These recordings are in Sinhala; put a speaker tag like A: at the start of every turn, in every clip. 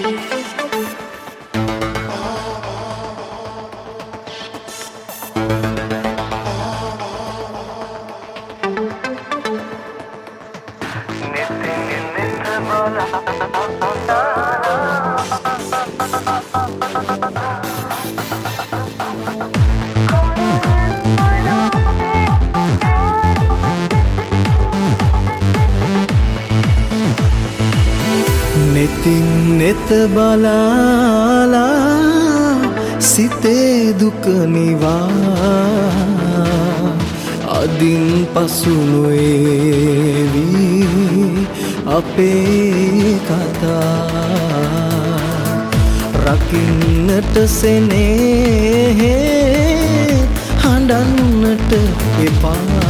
A: netin net balala site duk niwa adin pasu noevi ape kata rakinnata senehe handannata epa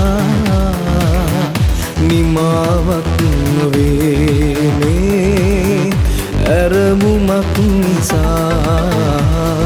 A: nimawak novene ඇරමුමක් නිසා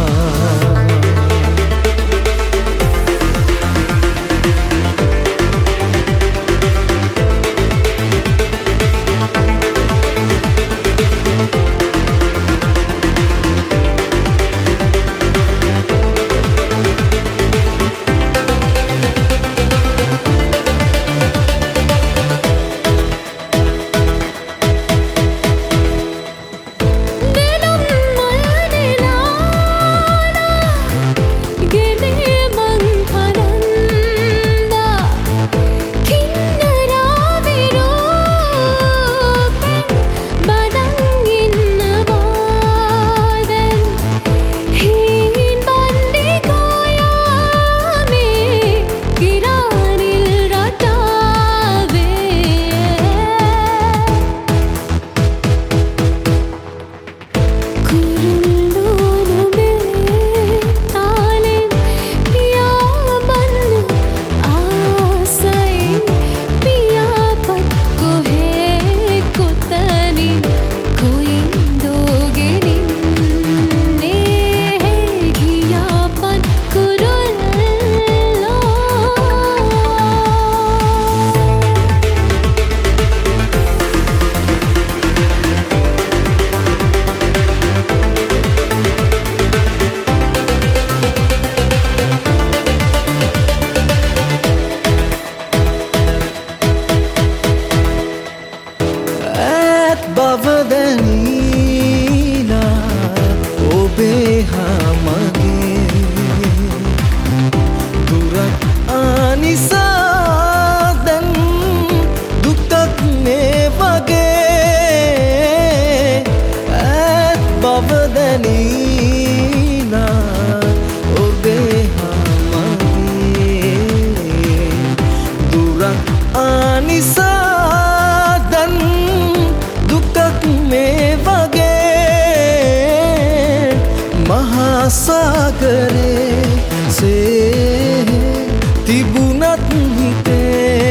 A: බවදනීලා ඔබේ හමගේ දුරක් ආනිසා දැන් දුක්ක් මේ වගේ ඇත් බවදනීලා ඔබේ හමගේ දුරක් ආනිසා सागरे से तिबुनत हिते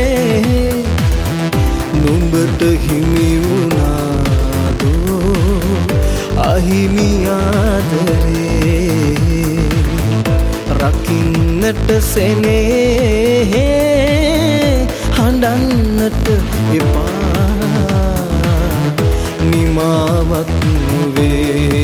A: नुඹට හිමි වුණාදෝ අහිමි ආදරේ රකින්නට සෙනෙහේ හඬන්නට එපා නිමාවක් වේ